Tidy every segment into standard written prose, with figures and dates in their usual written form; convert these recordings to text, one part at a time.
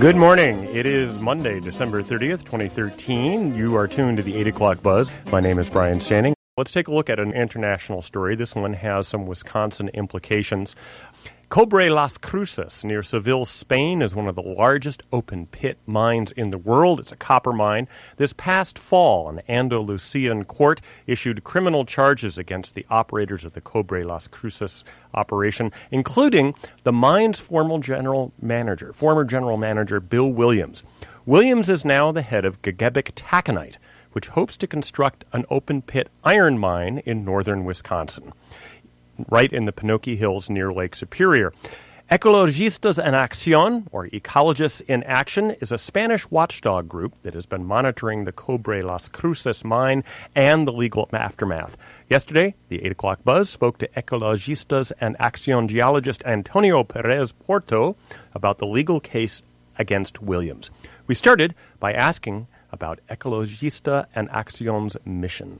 Good morning. It is Monday, December 30th, 2013. You are tuned to the 8 o'clock buzz. My name is Brian Standing. Let's take a look at an international story. This one has some Wisconsin implications. Cobre Las Cruces near Seville, Spain, is one of the largest open-pit mines in the world. It's a copper mine. This past fall, an Andalusian court issued criminal charges against the operators of the Cobre Las Cruces operation, including the mine's former general manager Bill Williams. Williams is now the head of Gagebic Taconite, which hopes to construct an open-pit iron mine in northern Wisconsin, right in the Pinocchio Hills near Lake Superior. Ecologistas en Acción, or Ecologists in Action, is a Spanish watchdog group that has been monitoring the Cobre Las Cruces mine and the legal aftermath. Yesterday, the 8 o'clock buzz spoke to Ecologistas en Acción geologist Antonio Perez Porto about the legal case against Williams. We started by asking about Ecologista en Acción's mission.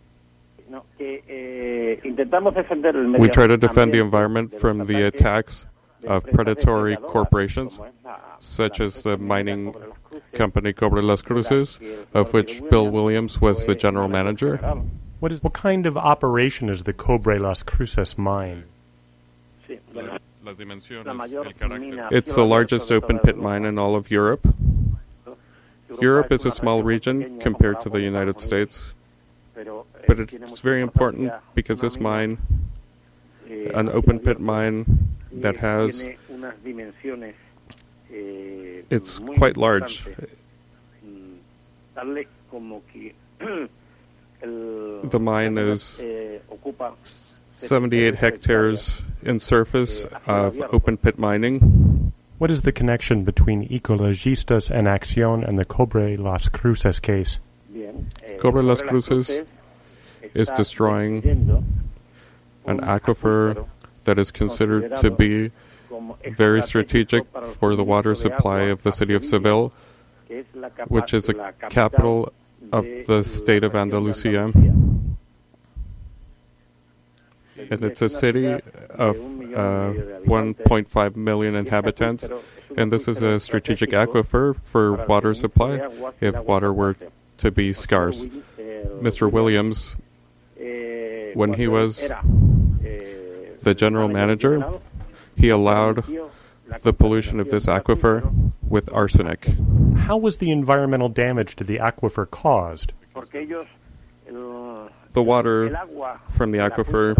We try to defend the environment from the attacks of predatory corporations, such as the mining company Cobre Las Cruces, of which Bill Williams was the general manager. What kind of operation is the Cobre Las Cruces mine? It's the largest open-pit mine in all of Europe. Europe is a small region compared to the United States, but it's very important because this mine, an open-pit mine that has, it's quite large. The mine is 78 hectares in surface of open-pit mining. What is the connection between Ecologistas en Acción and the Cobre Las Cruces case? Cobre Las Cruces is destroying an aquifer that is considered to be very strategic for the water supply of the city of Seville, which is the capital of the state of Andalusia. And it's a city of 1.5 million inhabitants, and this is a strategic aquifer for water supply if water were to be scarce. Mr. Williams, when he was the general manager, he allowed the pollution of this aquifer with arsenic. How was the environmental damage to the aquifer caused? The water from the aquifer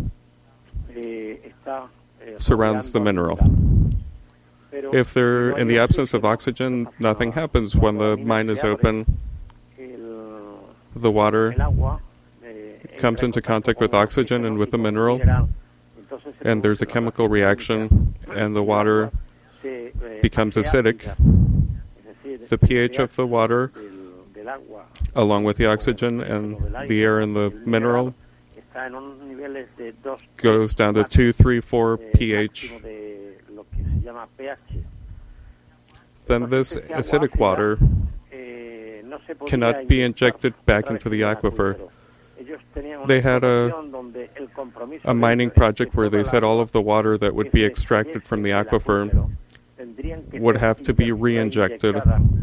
surrounds the mineral. If they're in the absence of oxygen, nothing happens. When the mine is open, the water comes into contact with oxygen and with the mineral, and there's a chemical reaction, and the water becomes acidic. The pH of the water, along with the oxygen and the air and the mineral, goes down to 2, 3, 4 pH. Then this acidic water cannot be injected back into the aquifer. They had a mining project where they said all of the water that would be extracted from the aquifer would have to be re-injected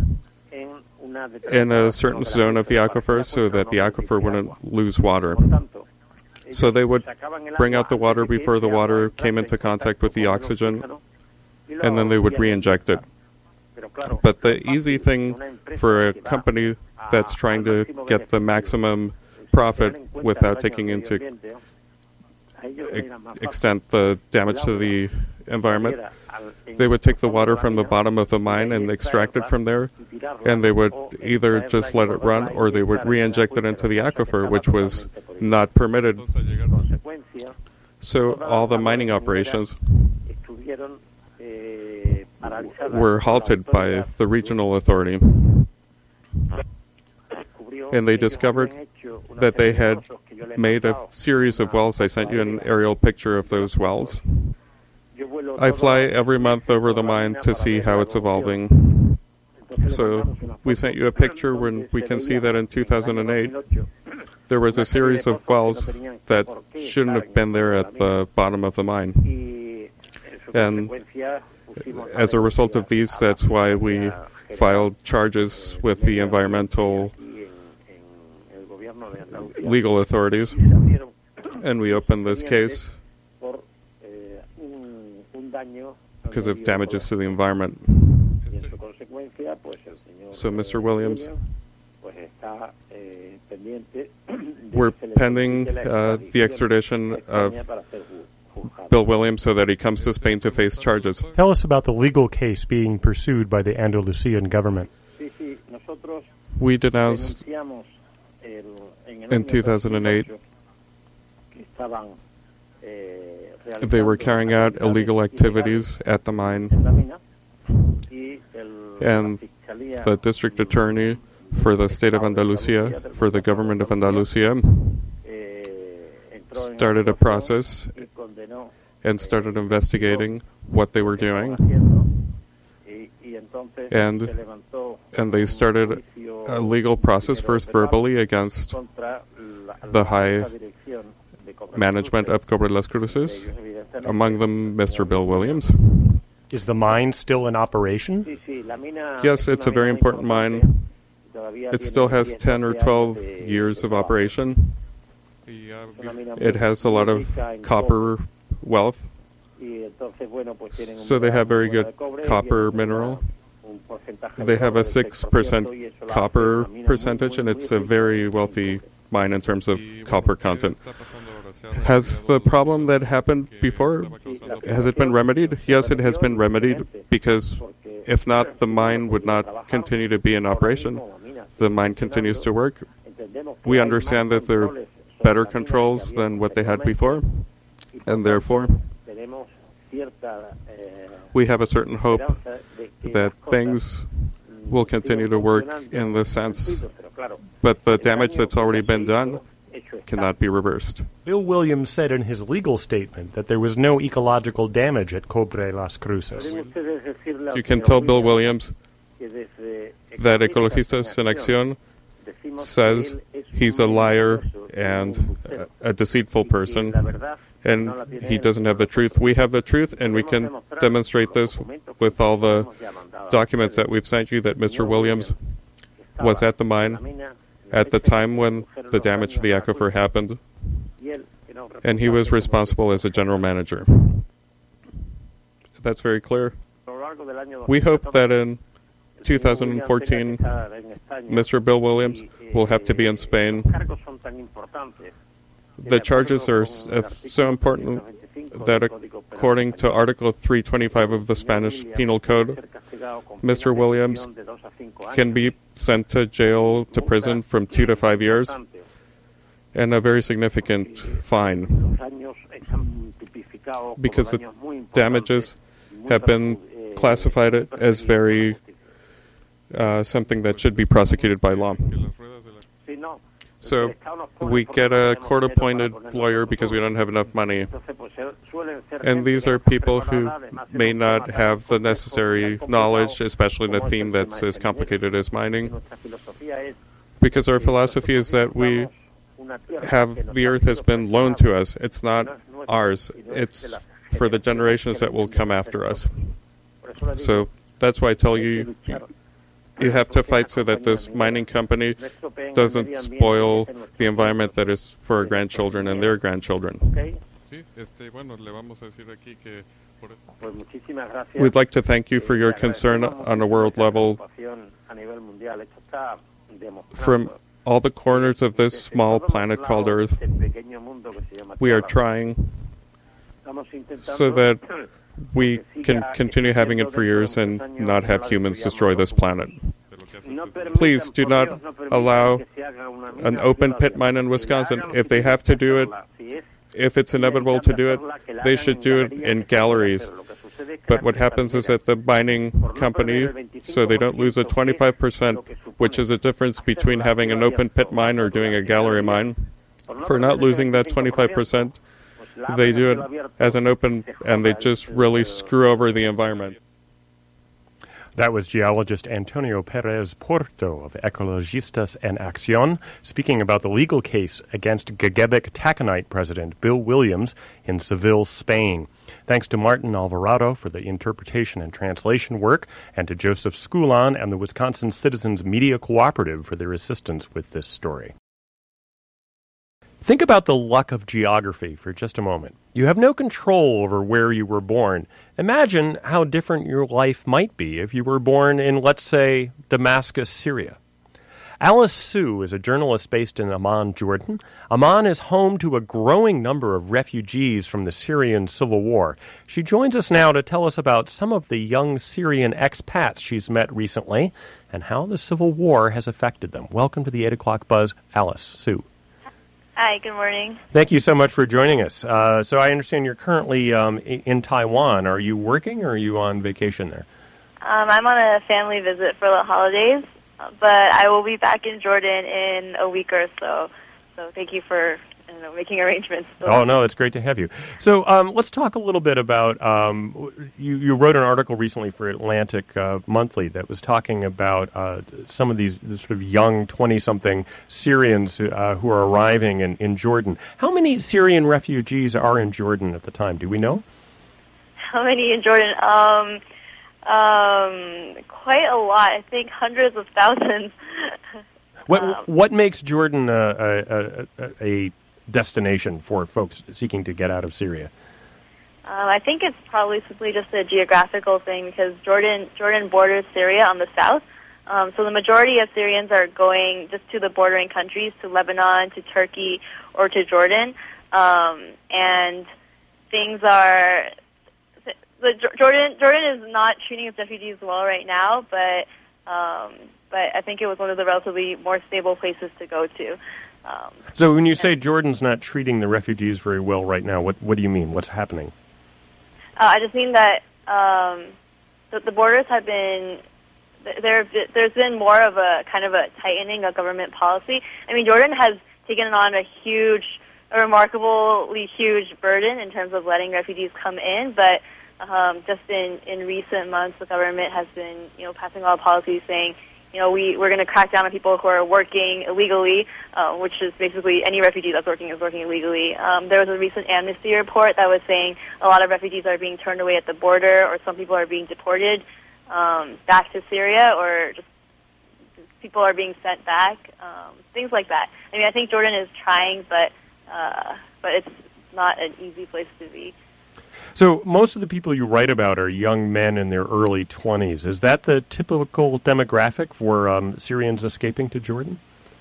in a certain zone of the aquifer so that the aquifer wouldn't lose water. So they would bring out the water before the water came into contact with the oxygen, and then they would re-inject it. But the easy thing for a company that's trying to get the maximum profit without taking into extent the damage to the environment, they would take the water from the bottom of the mine and extract it from there, and they would either just let it run or they would re-inject it into the aquifer, which was not permitted. So all the mining operations were halted by the regional authority, and they discovered that they had made a series of wells. I sent you an aerial picture of those wells. I fly every month over the mine to see how it's evolving. So we sent you a picture when we can see that in 2008 there was a series of wells that shouldn't have been there at the bottom of the mine. And as a result of these, that's why we filed charges with the environmental legal authorities, and we opened this case because of damages to the environment. So Mr. Williams, we're pending the extradition of Bill Williams so that he comes to Spain to face charges. Tell us about the legal case being pursued by the Andalusian government. We denounced in 2008 they were carrying out illegal activities at the mine, and the district attorney for the state of Andalusia, for the government of Andalusia, started a process and started investigating what they were doing, and they started a legal process, first verbally against the high management of Cobre Las Cruces, among them Mr. Bill Williams. Is the mine still in operation? Yes, it's a very important mine. It still has 10 or 12 years of operation. It has a lot of copper wealth. So they have very good copper mineral. They have a 6% copper percentage, and it's a very wealthy mine in terms of copper content. Has the problem that happened before, has it been remedied? Yes, it has been remedied, because if not, the mine would not continue to be in operation. The mine continues to work. We understand that there are better controls than what they had before, and therefore we have a certain hope that things will continue to work in this sense, but the damage that's already been done cannot be reversed. Bill Williams said in his legal statement that there was no ecological damage at Cobre Las Cruces. You can tell Bill Williams that Ecologistas en Acción says he's a liar and a deceitful person, and he doesn't have the truth. We have the truth, and we can demonstrate this with all the documents that we've sent you, that Mr. Williams was at the mine at the time when the damage to the aquifer happened, and he was responsible as a general manager. That's very clear. We hope that in 2014, Mr. Bill Williams will have to be in Spain. The charges are so important that according to Article 325 of the Spanish Penal Code, Mr. Williams can be sent to jail, to prison from 2 to 5 years, and a very significant fine, because the damages have been classified as very something that should be prosecuted by law. So we get a court-appointed lawyer because we don't have enough money. And these are people who may not have the necessary knowledge, especially in a theme that's as complicated as mining. Because our philosophy is that we have, the earth has been loaned to us. It's not ours. It's for the generations that will come after us. So that's why I tell you, you have to fight so that this mining company doesn't spoil the environment that is for our grandchildren and their grandchildren. We'd like to thank you for your concern on a world level. From all the corners of this small planet called Earth, we are trying so that we can continue having it for years and not have humans destroy this planet. Please do not allow an open pit mine in Wisconsin. If they have to do it, if it's inevitable to do it, they should do it in galleries. But what happens is that the mining company, so they don't lose a 25%, which is a difference between having an open pit mine or doing a gallery mine. For not losing that 25%, they do it as an open, and they just really screw over the environment. That was geologist Antonio Perez Porto of Ecologistas en Acción speaking about the legal case against Gegebek taconite president Bill Williams in Seville, Spain. Thanks to Martin Alvarado for the interpretation and translation work, and to Joseph Skulon and the Wisconsin Citizens Media Cooperative for their assistance with this story. Think about the luck of geography for just a moment. You have no control over where you were born. Imagine how different your life might be if you were born in, let's say, Damascus, Syria. Alice Su is a journalist based in Amman, Jordan. Amman is home to a growing number of refugees from the Syrian civil war. She joins us now to tell us about some of the young Syrian expats she's met recently and how the civil war has affected them. Welcome to the 8 o'clock Buzz, Alice Su. Hi, good morning. Thank you so much for joining us. So I understand you're currently in Taiwan. Are you working or are you on vacation there? I'm on a family visit for the holidays, but I will be back in Jordan in a week or so. So thank you for making arrangements. Oh, no, it's great to have you. So let's talk a little bit about, you wrote an article recently for Atlantic Monthly that was talking about some of these sort of young 20-something Syrians who are arriving in Jordan. How many Syrian refugees are in Jordan at the time? Do we know? How many in Jordan? Quite a lot. I think hundreds of thousands. What makes Jordan a destination for folks seeking to get out of Syria? I think it's probably simply just a geographical thing because Jordan borders Syria on the south. So the majority of Syrians are going just to the bordering countries, to Lebanon, to Turkey, or to Jordan. And things are... Jordan is not treating its refugees well right now, but I think it was one of the relatively more stable places to go to. So when you say Jordan's not treating the refugees very well right now, what do you mean? What's happening? I just mean that the borders have been... There's been more of a kind of a tightening of government policy. I mean, Jordan has taken on a remarkably huge burden in terms of letting refugees come in, but just in recent months, the government has been, passing law policies saying, we're going to crack down on people who are working illegally, which is basically any refugee that's working is working illegally. There was a recent Amnesty report that was saying a lot of refugees are being turned away at the border, or some people are being deported back to Syria, or just people are being sent back, things like that. I mean, I think Jordan is trying, but it's not an easy place to be. So most of the people you write about are young men in their early 20s. Is that the typical demographic for Syrians escaping to Jordan?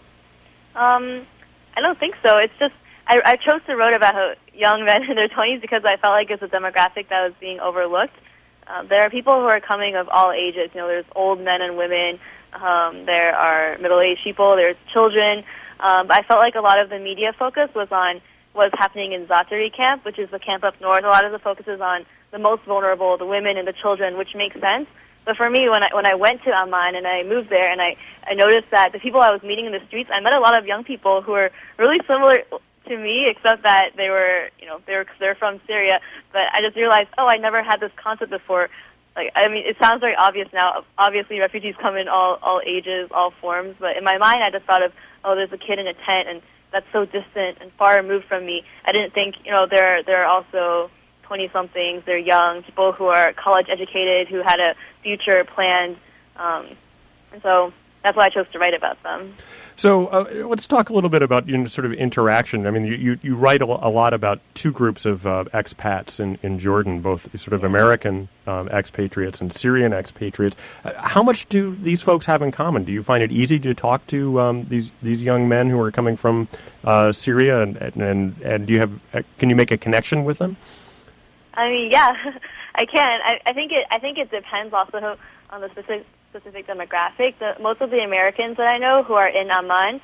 I don't think so. It's just I chose to write about young men in their 20s because I felt like it's a demographic that was being overlooked. There are people who are coming of all ages. There's old men and women. There are middle-aged people. There's children. But I felt like a lot of the media focus was on what's happening in Zaatari camp, which is the camp up north. A lot of the focus is on the most vulnerable, the women and the children, which makes sense. But for me, when I went to Amman and I moved there, and I noticed that the people I was meeting in the streets, I met a lot of young people who were really similar to me, except that they're from Syria. But I just realized, I never had this concept before. It sounds very obvious now. Obviously, refugees come in all ages, all forms. But in my mind, I just thought of, there's a kid in a tent, and that's so distant and far removed from me. I didn't think, there are also 20-somethings, they're young, people who are college-educated, who had a future planned, and so that's why I chose to write about them. So let's talk a little bit about sort of interaction. I mean, you write a lot about two groups of expats in Jordan, both sort of American expatriates and Syrian expatriates. How much do these folks have in common? Do you find it easy to talk to these young men who are coming from Syria, and can you make a connection with them? I mean, yeah, I can. I think it depends also on the specific demographic. Most of the Americans that I know who are in Amman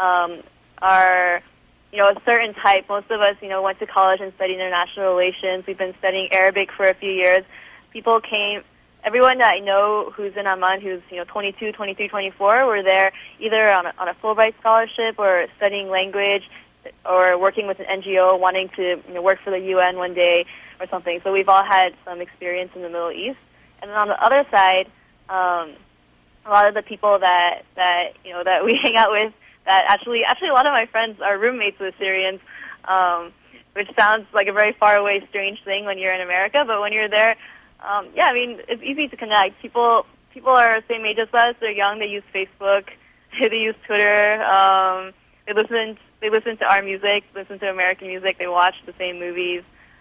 are, a certain type. Most of us, went to college and studied international relations. We've been studying Arabic for a few years. Everyone that I know who's in Amman, who's, 22, 23, 24, were there either on a Fulbright scholarship or studying language or working with an NGO wanting to work for the UN one day or something. So we've all had some experience in the Middle East. And then on the other side, A lot of the people that we hang out with, that actually a lot of my friends are roommates with Syrians, which sounds like a very far away, strange thing when you're in America, but when you're there, yeah, I mean, it's easy to connect. People are the same age as us. They're young. They use Facebook. They use Twitter. They listen to our music. Listen to American music. They watch the same movies.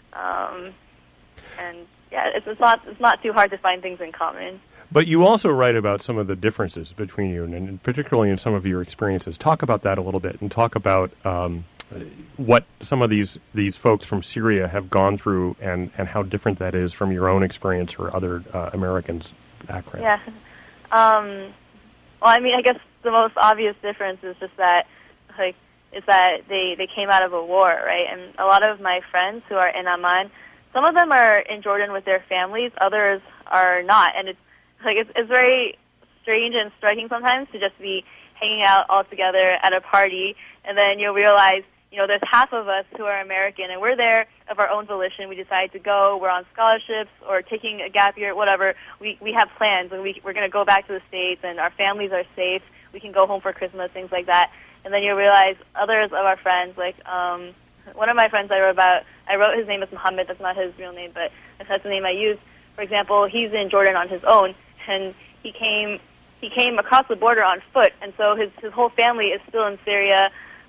And yeah, it's not too hard to find things in common. But you also write about some of the differences between you, and particularly in some of your experiences. Talk about that a little bit, and talk about what some of these folks from Syria have gone through, and how different that is from your own experience or other Americans' background. Yeah. Well, I mean, I guess the most obvious difference is just that, they came out of a war, right? And a lot of my friends who are in Amman, some of them are in Jordan with their families, others are not, and it's very strange and striking sometimes to just be hanging out all together at a party, and then you'll realize, there's half of us who are American, and we're there of our own volition. We decide to go. We're on scholarships or taking a gap year, whatever. We have plans, and we're going to go back to the States, and our families are safe. We can go home for Christmas, things like that. And then you realize others of our friends, one of my friends I wrote his name is Muhammad. That's not his real name, but that's the name I use. For example, he's in Jordan on his own, and he came across the border on foot, and so his whole family is still in Syria.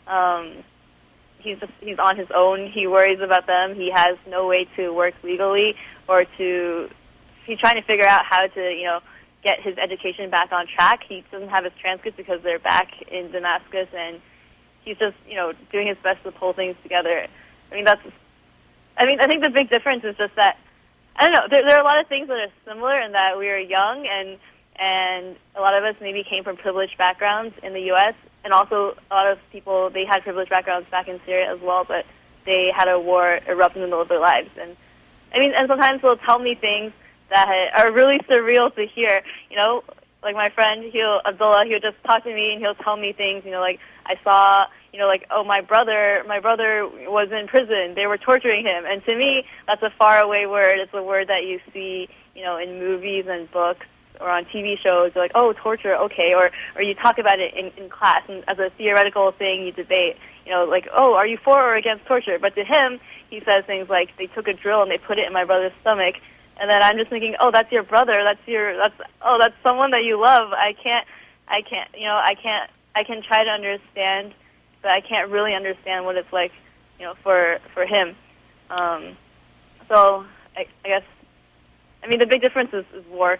He's on his own. He worries about them. He has no way to work legally, he's trying to figure out how to, get his education back on track. He doesn't have his transcripts because they're back in Damascus, and he's just, doing his best to pull things together. I think the big difference is just that, I don't know, there are a lot of things that are similar in that we are young, and a lot of us maybe came from privileged backgrounds in the U.S., and also a lot of people, they had privileged backgrounds back in Syria as well, but they had a war erupt in the middle of their lives. And sometimes they'll tell me things that are really surreal to hear. Like my friend, Abdullah, he'll just talk to me and he'll tell me things, I saw, my brother was in prison. They were torturing him. And to me, that's a faraway word. It's a word that you see, in movies and books or on TV shows. You're like, oh, torture, okay. Or you talk about it in class, and as a theoretical thing you debate, oh, are you for or against torture? But to him, he says things like, they took a drill and they put it in my brother's stomach. And then I'm just thinking, oh, that's your brother. That's someone that you love. I can try to understand, but I can't really understand what it's like, for him. So I guess, the big difference is war,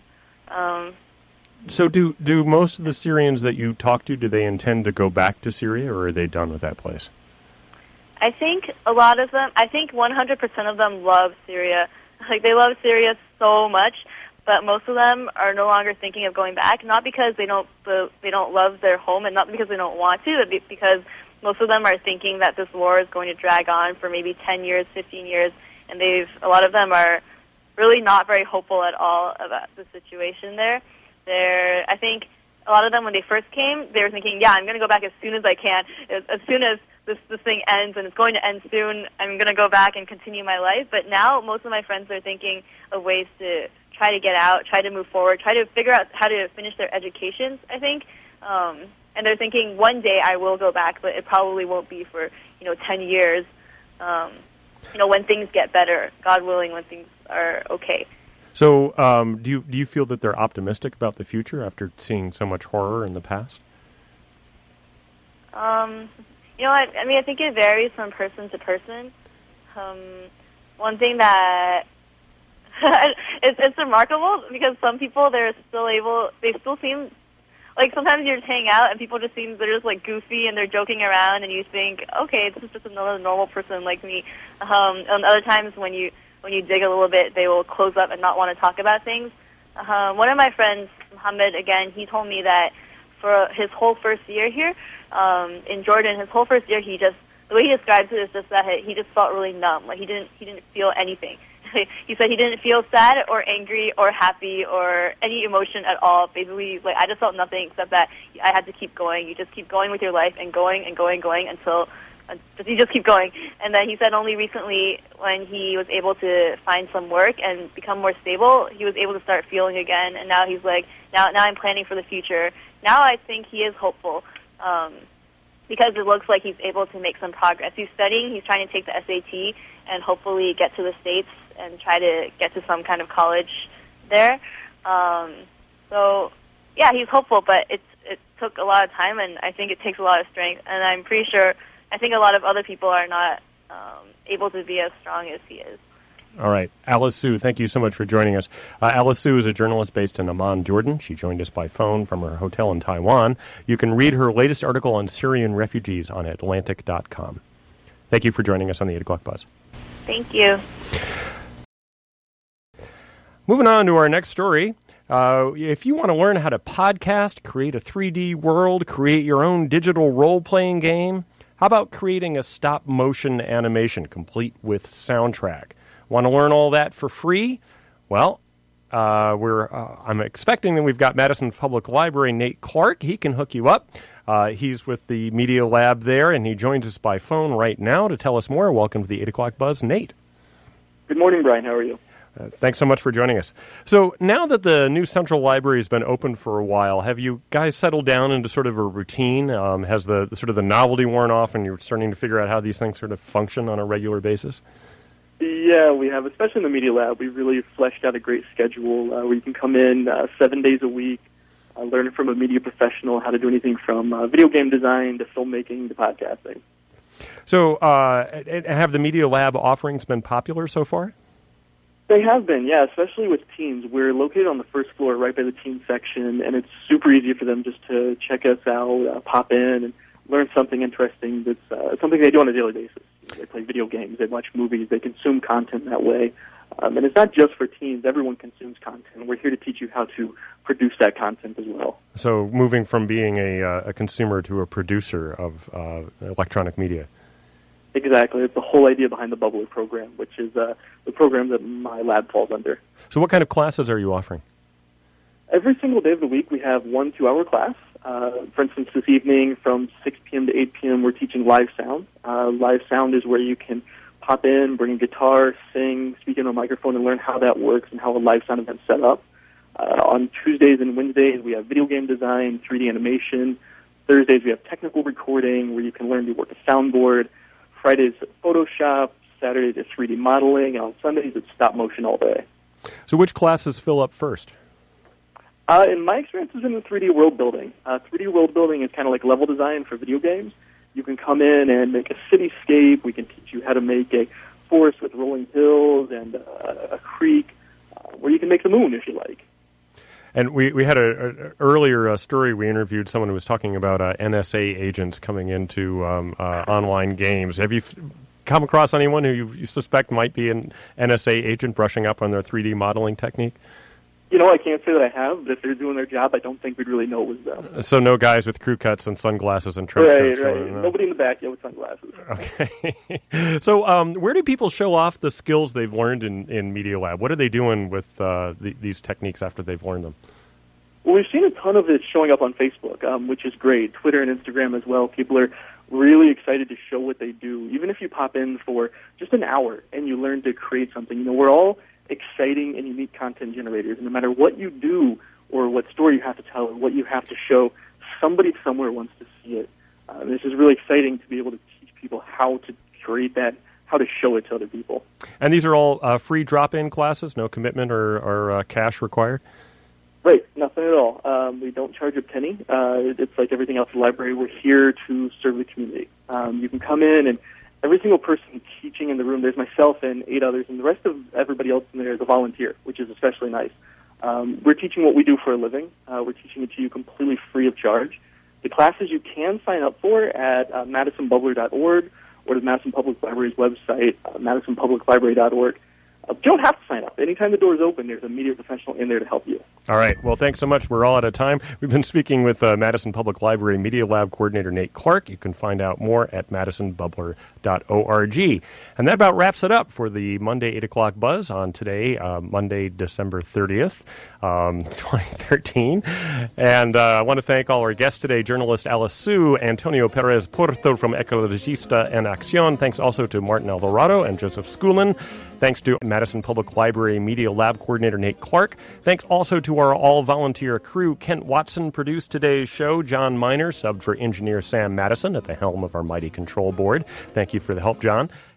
So do most of the Syrians that you talk to, do they intend to go back to Syria, or are they done with that place? I think a lot of them, 100% of them love Syria. They love Syria so much, but most of them are no longer thinking of going back, not because they don't love their home, and not because they don't want to, but because most of them are thinking that this war is going to drag on for maybe 10 years, 15 years, and a lot of them are really not very hopeful at all about the situation there. I think a lot of them, when they first came, they were thinking, yeah, I'm going to go back as soon as I can. As soon as this thing ends, and it's going to end soon, I'm going to go back and continue my life. But now most of my friends are thinking of ways to try to get out, try to move forward, try to figure out how to finish their educations, I think. And they're thinking, one day I will go back, but it probably won't be for, 10 years, when things get better, God willing, when things are okay. So do you feel that they're optimistic about the future after seeing so much horror in the past? I think it varies from person to person. One thing that it's remarkable, because some people, they still seem like, sometimes you're just hanging out and people just seem, they're just like goofy and they're joking around, and you think, okay, this is just another normal person like me. And other times when you dig a little bit, they will close up and not want to talk about things. One of my friends, Muhammad, again, he told me that for his whole first year here in Jordan, his whole first year, the way he describes it is just that he just felt really numb. Like he didn't feel anything. He said he didn't feel sad or angry or happy or any emotion at all. Basically, I just felt nothing except that I had to keep going. You just keep going with your life and going and going and going until you just keep going. And then he said only recently, when he was able to find some work and become more stable, he was able to start feeling again. And now he's like, now I'm planning for the future. Now I think he is hopeful because it looks like he's able to make some progress. He's studying. He's trying to take the SAT and hopefully get to the States and try to get to some kind of college there. So, yeah, he's hopeful, but it took a lot of time, and I think it takes a lot of strength. And I'm pretty sure, I think a lot of other people are not able to be as strong as he is. All right. Alice Su, thank you so much for joining us. Alice Su is a journalist based in Amman, Jordan. She joined us by phone from her hotel in Taiwan. You can read her latest article on Syrian refugees on Atlantic.com. Thank you for joining us on the 8 o'clock buzz. Thank you. Moving on to our next story. If you want to learn how to podcast, create a 3D world, create your own digital role-playing game, how about creating a stop-motion animation complete with soundtrack? Want to learn all that for free? Well, I'm expecting that we've got Madison Public Library Nate Clark. He can hook you up. He's with the Media Lab there, and he joins us by phone right now to tell us more. Welcome to the 8 o'clock buzz, Nate. Good morning, Brian. How are you? Thanks so much for joining us. So now that the new Central Library has been open for a while, have you guys settled down into sort of a routine? Has the sort of the novelty worn off, and you're starting to figure out how these things sort of function on a regular basis? Yeah, we have, especially in the Media Lab. We really fleshed out a great schedule where you can come in 7 days a week, learn from a media professional how to do anything from video game design to filmmaking to podcasting. So have the Media Lab offerings been popular so far? They have been, yeah, especially with teens. We're located on the first floor right by the teen section, and it's super easy for them just to check us out, pop in, and learn something interesting that's something they do on a daily basis. They play video games, they watch movies, they consume content that way. And it's not just for teens. Everyone consumes content. We're here to teach you how to produce that content as well. So moving from being a consumer to a producer of electronic media. Exactly. It's the whole idea behind the Bubbler program, which is the program that my lab falls under. So what kind of classes are you offering? Every single day of the week we have 1 2-hour class. For instance, this evening from 6 p.m. to 8 p.m. we're teaching live sound. Live sound is where you can pop in, bring a guitar, sing, speak into a microphone, and learn how that works and how a live sound event's set up. On Tuesdays and Wednesdays we have video game design, 3D animation. Thursdays we have technical recording where you can learn to work a soundboard. Fridays Photoshop, Saturdays it's 3D modeling, and on Sundays it's stop motion all day. So which classes fill up first? In my experience, it's in the 3D world building. 3D world building is kind of like level design for video games. You can come in and make a cityscape. We can teach you how to make a forest with rolling hills and a creek, where you can make the moon if you like. And we had an earlier story. We interviewed someone who was talking about NSA agents coming into online games. Have you come across anyone who you suspect might be an NSA agent brushing up on their 3D modeling technique? You know, I can't say that I have, but if they're doing their job, I don't think we'd really know it was them. So no guys with crew cuts and sunglasses and trench coats? Right. Nobody in the back yet with sunglasses. Okay. So where do people show off the skills they've learned in Media Lab? What are they doing with these techniques after they've learned them? Well, we've seen a ton of it showing up on Facebook, which is great. Twitter and Instagram as well. People are really excited to show what they do. Even if you pop in for just an hour and you learn to create something, you know, we're all exciting and unique content generators. And no matter what you do or what story you have to tell or what you have to show, somebody somewhere wants to see it. This is really exciting to be able to teach people how to create that, how to show it to other people. And these are all free drop-in classes, no commitment or cash required? Right, nothing at all. We don't charge a penny. It's like everything else in the library. We're here to serve the community. You can come in, and every single person teaching in the room, there's myself and 8 others, and the rest of everybody else in there is a volunteer, which is especially nice. We're teaching what we do for a living. We're teaching it to you completely free of charge. The classes you can sign up for at madisonbubbler.org or the Madison Public Library's website, madisonpubliclibrary.org. You don't have to sign up. Anytime the door is open, there's a media professional in there to help you. All right. Well, thanks so much. We're all out of time. We've been speaking with Madison Public Library Media Lab Coordinator Nate Clark. You can find out more at madisonbubbler.org. And that about wraps it up for the Monday 8 o'clock buzz on today, Monday, December 30th, 2013. And I want to thank all our guests today, journalist Alice Su, Antonio Perez Porto from Ecologista en Acción. Thanks also to Martin Alvarado and Joseph Schoolin. Thanks to Madison Public Library Media Lab Coordinator Nate Clark. Thanks also to our all-volunteer crew. Kent Watson produced today's show. John Miner subbed for engineer Sam Madison at the helm of our mighty control board. Thank you for the help, John.